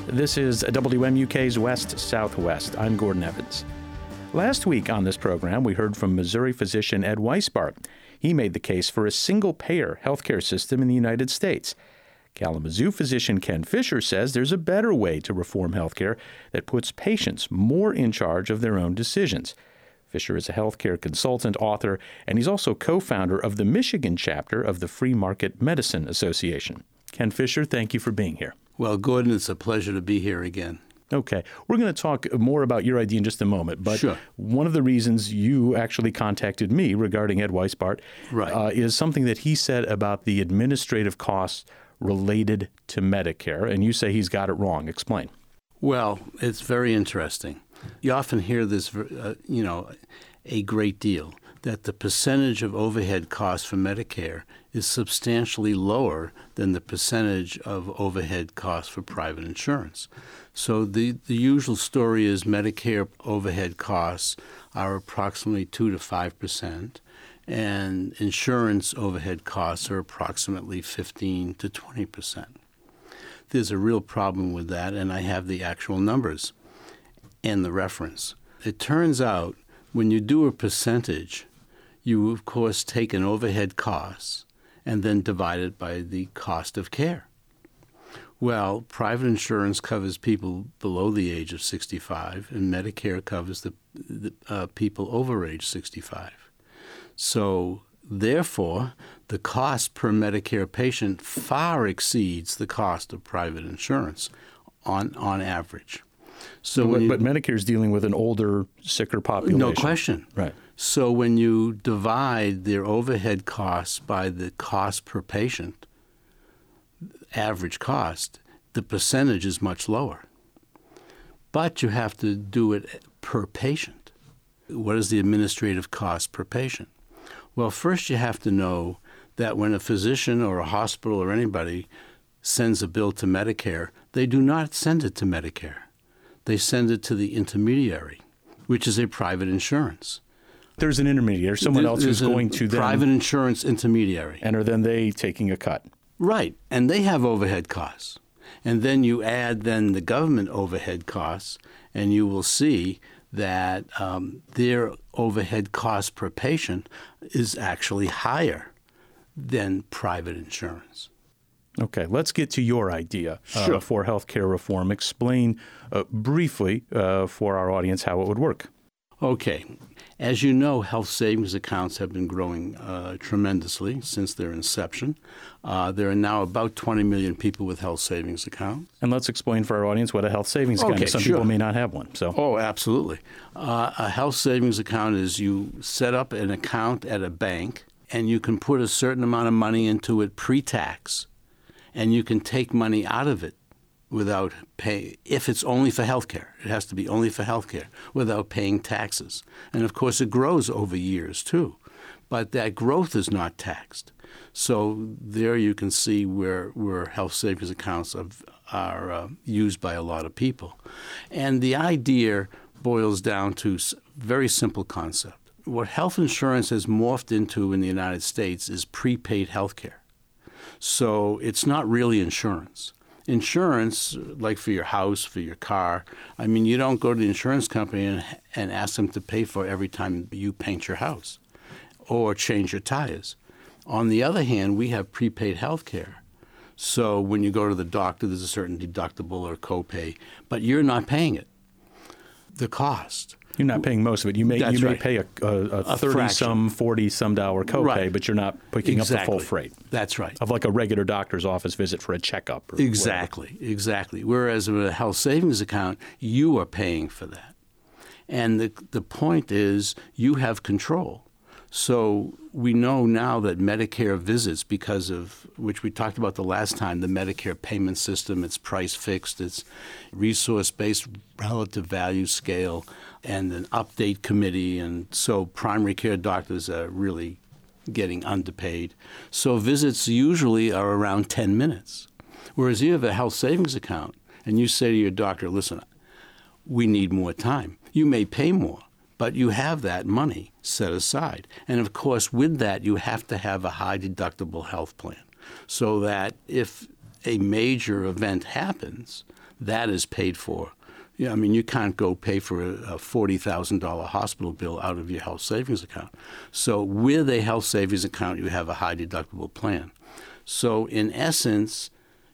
This is WMUK's West Southwest. I'm Gordon Evans. Last week on this program, we heard from Missouri physician Ed Weisbart. He made the case for a single-payer healthcare system in the United States. Kalamazoo physician Ken Fisher says there's a better way to reform healthcare that puts patients more in charge of their own decisions. Fisher is a healthcare consultant, author, and he's also co-founder of the Michigan chapter of the Free Market Medicine Association. Ken Fisher, thank you for being here. Well, Gordon, it's a pleasure to be here again. Okay. We're going to talk more about your idea in just a moment, but Sure. One of the reasons you actually contacted me regarding Ed Weisbart is something that he said about the administrative costs related to Medicare, and you say he's got it wrong. Explain. Well, it's very interesting. You often hear this, a great deal, that the percentage of overhead costs for Medicare is substantially lower than the percentage of overhead costs for private insurance. So the usual story is Medicare overhead costs are approximately 2 to 5%, and insurance overhead costs are approximately 15 to 20%. There's a real problem with that, and I have the actual numbers and the reference. It turns out when you do a percentage, you, of course, take an overhead cost and then divide it by the cost of care. Well, private insurance covers people below the age of 65, and Medicare covers the people over age 65. So, therefore, the cost per Medicare patient far exceeds the cost of private insurance on average. So, but Medicare is dealing with an older, sicker population. No question. Right. So when you divide their overhead costs by the cost per patient, average cost, the percentage is much lower. But you have to do it per patient. What is the administrative cost per patient? Well, first you have to know that when a physician or a hospital or anybody sends a bill to Medicare, they do not send it to Medicare. They send it to the intermediary, which is a private insurance. There's an intermediary, someone else who's going to them. Private insurance intermediary. And are then they taking a cut? Right. And they have overhead costs. And then you add then the government overhead costs, and you will see that their overhead cost per patient is actually higher than private insurance. Okay, let's get to your idea for healthcare reform. Explain briefly for our audience how it would work. Okay. As you know, health savings accounts have been growing tremendously since their inception. There are now about 20 million people with health savings accounts. And let's explain for our audience what a health savings account is. Some people may not have one. Oh, absolutely. A health savings account is you set up an account at a bank, and you can put a certain amount of money into it pre-tax, and you can take money out of it without pay. If it's only for health care, it has to be only for health care, without paying taxes. And of course it grows over years too, but that growth is not taxed. So there you can see where health savings accounts are used by a lot of people. And the idea boils down to a very simple concept. What health insurance has morphed into in the United States is prepaid health care. So it's not really insurance. Insurance, like for your house, for your car, I mean, you don't go to the insurance company and ask them to pay for every time you paint your house or change your tires. On the other hand, we have prepaid health care. So when you go to the doctor, there's a certain deductible or copay, but you're not paying it. The cost. You're not paying most of it. You may pay a 30-some, 40-some dollar copay, but you're not picking up the full freight. That's right. Of like a regular doctor's office visit for a checkup. Or Exactly. Whereas with a health savings account, you are paying for that. And the point is you have control. So we know now that Medicare visits, because of which we talked about the last time, the Medicare payment system, it's price fixed, it's resource-based relative value scale, and an update committee. And so primary care doctors are really getting underpaid. So visits usually are around 10 minutes. Whereas you have a health savings account and you say to your doctor, listen, we need more time. You may pay more, but you have that money set aside. And of course, with that, you have to have a high deductible health plan so that if a major event happens, that is paid for. Yeah, I mean, you can't go pay for a $40,000 hospital bill out of your health savings account. So with a health savings account, you have a high deductible plan. So in essence,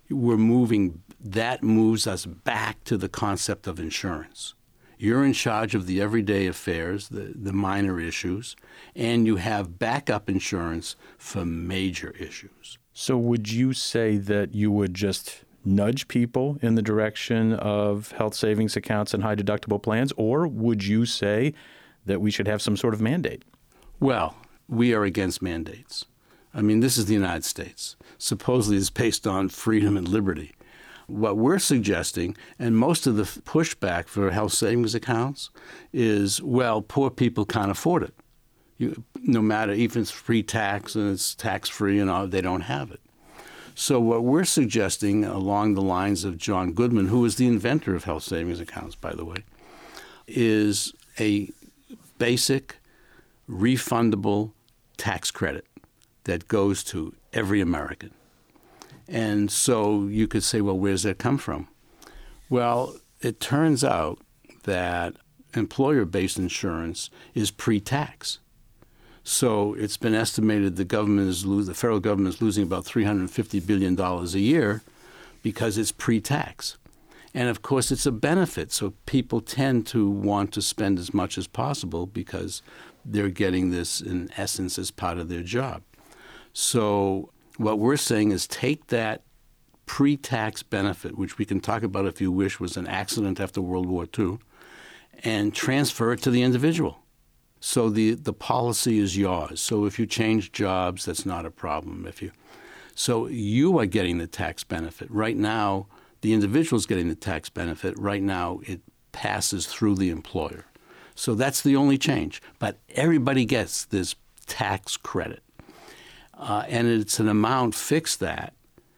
that moves us back to the concept of insurance. You're in charge of the everyday affairs, the minor issues, and you have backup insurance for major issues. So would you say that you would just nudge people in the direction of health savings accounts and high deductible plans, or would you say that we should have some sort of mandate? Well, we are against mandates. I mean, this is the United States. Supposedly it's based on freedom and liberty. What we're suggesting, and most of the pushback for health savings accounts is, well, poor people can't afford it. No matter, even if it's pre-tax and it's tax-free and all, they don't have it. So what we're suggesting along the lines of John Goodman, who was the inventor of health savings accounts, by the way, is a basic refundable tax credit that goes to every American. And so you could say, well, where does that come from? Well, it turns out that employer-based insurance is pre-tax. So it's been estimated the federal government is losing about $350 billion a year because it's pre-tax. And of course, it's a benefit. So people tend to want to spend as much as possible because they're getting this, in essence, as part of their job. So what we're saying is take that pre-tax benefit, which we can talk about if you wish was an accident after World War II, and transfer it to the individual. So the policy is yours. So if you change jobs, that's not a problem. So you are getting the tax benefit. Right now, the individual is getting the tax benefit. Right now, it passes through the employer. So that's the only change. But everybody gets this tax credit. And it's an amount fixed that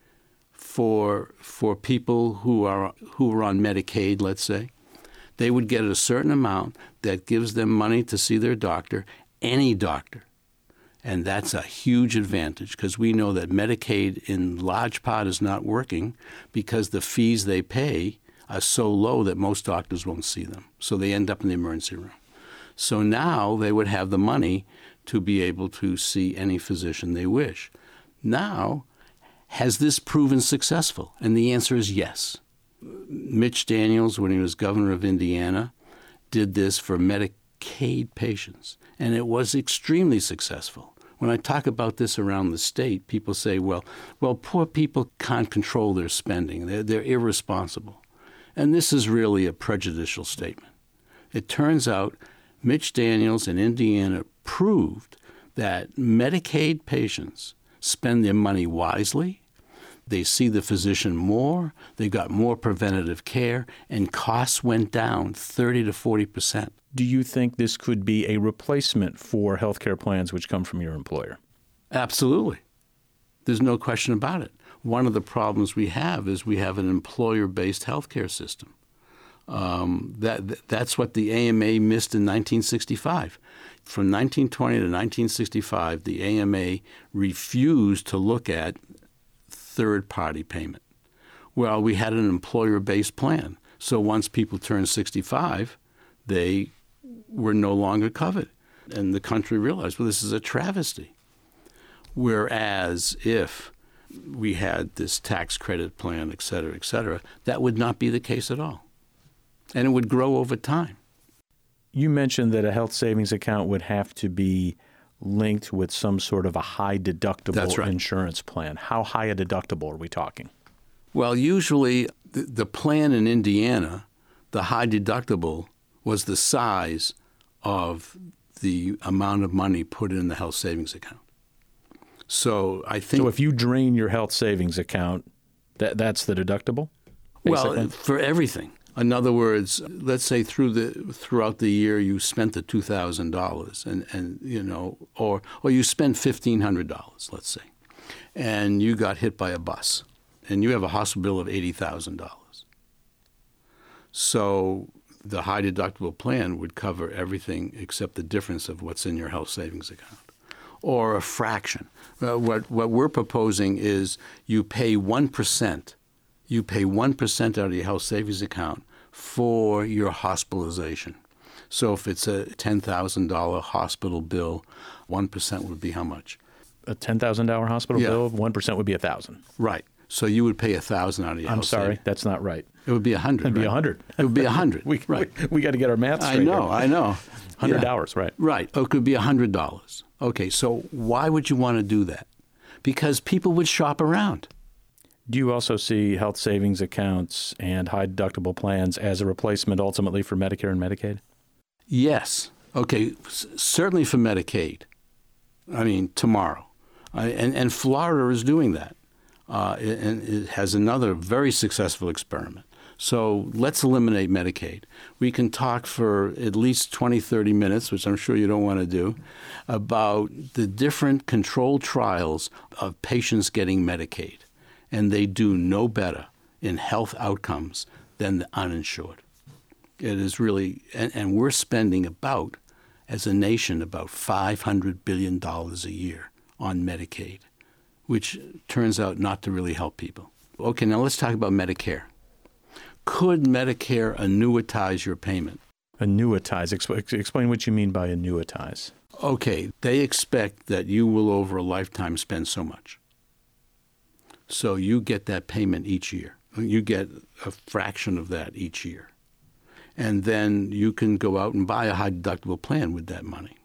for people who are on Medicaid, let's say. They would get a certain amount that gives them money to see their doctor, any doctor. And that's a huge advantage because we know that Medicaid in large part is not working because the fees they pay are so low that most doctors won't see them. So they end up in the emergency room. So now they would have the money to be able to see any physician they wish. Now, has this proven successful? And the answer is yes. Mitch Daniels, when he was governor of Indiana, did this for Medicaid patients, and it was extremely successful. When I talk about this around the state, people say, well, poor people can't control their spending. They're irresponsible. And this is really a prejudicial statement. It turns out Mitch Daniels in Indiana proved that Medicaid patients spend their money wisely. They see the physician more, they got more preventative care, and costs went down 30 to 40%. Do you think this could be a replacement for health care plans which come from your employer? Absolutely. There's no question about it. One of the problems we have is we have an employer-based health care system. That's what the AMA missed in 1965. From 1920 to 1965, the AMA refused to look at third-party payment. Well, we had an employer-based plan. So once people turned 65, they were no longer covered. And the country realized, well, this is a travesty. Whereas if we had this tax credit plan, et cetera, that would not be the case at all. And it would grow over time. You mentioned that a health savings account would have to be linked with some sort of a high deductible insurance plan. How high a deductible are we talking? Well, usually the plan in Indiana, the high deductible was the size of the amount of money put in the health savings account. So I think... So if you drain your health savings account, that's the deductible? Basically? Well, for everything. In other words, let's say throughout the year you spent the $2,000 and or you spent $1,500, let's say, and you got hit by a bus, and you have a hospital bill of $80,000. So the high deductible plan would cover everything except the difference of what's in your health savings account. or a fraction. What we're proposing is you pay 1%. You pay 1% out of your health savings account for your hospitalization. So if it's a $10,000 hospital bill, 1% would be how much? A $10,000 hospital bill, 1% would be $1,000. Right. So you would pay $1,000 out of your health savings. That's not right. It would be $100. It'd be 100. It would be 100. We got to get our math straight. I know. $100, right? Right. It could be $100. Okay. So why would you want to do that? Because people would shop around. Do you also see health savings accounts and high deductible plans as a replacement ultimately for Medicare and Medicaid? Yes. Okay. Certainly for Medicaid. I mean, tomorrow. And Florida is doing that. And it has another very successful experiment. So let's eliminate Medicaid. We can talk for at least 20, 30 minutes, which I'm sure you don't want to do, about the different controlled trials of patients getting Medicaid. And they do no better in health outcomes than the uninsured. It is really, and we're spending about, as a nation, about $500 billion a year on Medicaid, which turns out not to really help people. Okay, now let's talk about Medicare. Could Medicare annuitize your payment? Annuitize. Explain what you mean by annuitize. Okay, they expect that you will over a lifetime spend so much. So you get that payment each year. You get a fraction of that each year. And then you can go out and buy a high deductible plan with that money.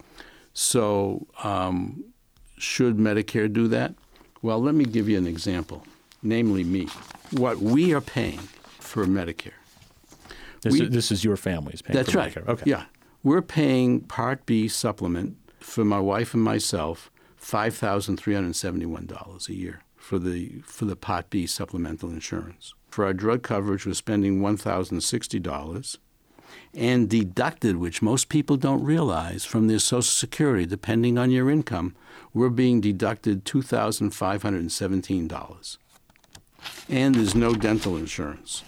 So should Medicare do that? Well, let me give you an example, namely me. What we are paying for Medicare. This is your family's paying that's for right. Medicare. Okay. Yeah. We're paying Part B supplement for my wife and myself, $5,371 a year for the Part B supplemental insurance. For our drug coverage, we're spending $1,060 and deducted, which most people don't realize, from their Social Security, depending on your income, we're being deducted $2,517. And there's no dental insurance.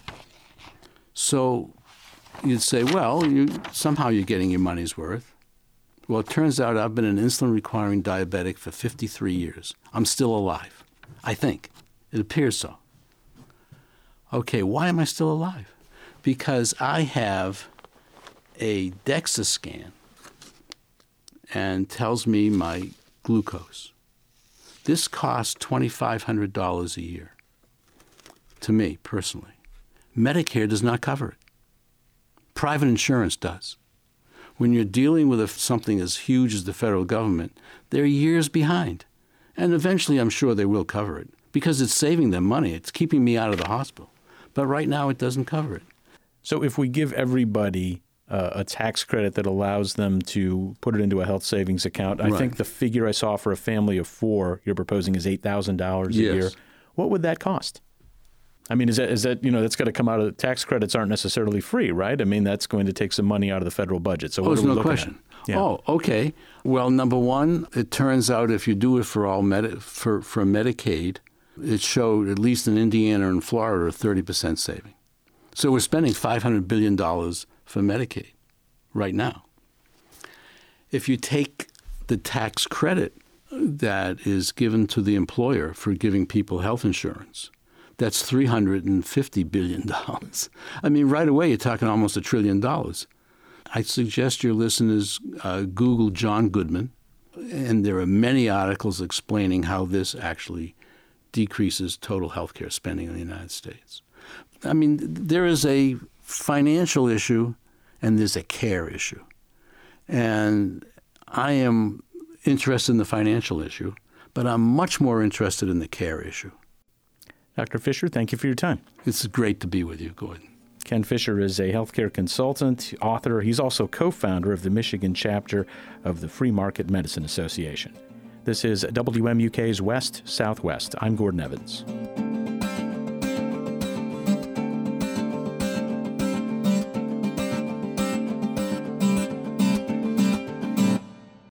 So you'd say, well, somehow you're getting your money's worth. Well, it turns out I've been an insulin-requiring diabetic for 53 years. I'm still alive, I think. It appears so. Okay, why am I still alive? Because I have a DEXA scan and tells me my glucose. This costs $2,500 a year to me personally. Medicare does not cover it. Private insurance does. When you're dealing with something as huge as the federal government, they're years behind. And eventually I'm sure they will cover it because it's saving them money. It's keeping me out of the hospital. But right now it doesn't cover it. So if we give everybody a tax credit that allows them to put it into a health savings account, I think the figure I saw for a family of 4 you're proposing is $8,000 a year. What would that cost? I mean, is that that's got to come out of tax credits aren't necessarily free, right? I mean, that's going to take some money out of the federal budget. So what are we looking question. at? Yeah. Oh, okay. Well, number one, it turns out if you do it for for Medicaid, it showed at least in Indiana and Florida a 30% saving. So we're spending $500 billion for Medicaid right now. If you take the tax credit that is given to the employer for giving people health insurance, that's $350 billion. I mean, right away, you're talking almost $1 trillion. I suggest your listeners Google John Goodman, and there are many articles explaining how this actually decreases total health care spending in the United States. I mean, there is a financial issue and there's a care issue. And I am interested in the financial issue, but I'm much more interested in the care issue. Dr. Fisher, thank you for your time. It's great to be with you, Gordon. Ken Fisher is a healthcare consultant, author. He's also co-founder of the Michigan chapter of the Free Market Medicine Association. This is WMUK's West Southwest. I'm Gordon Evans.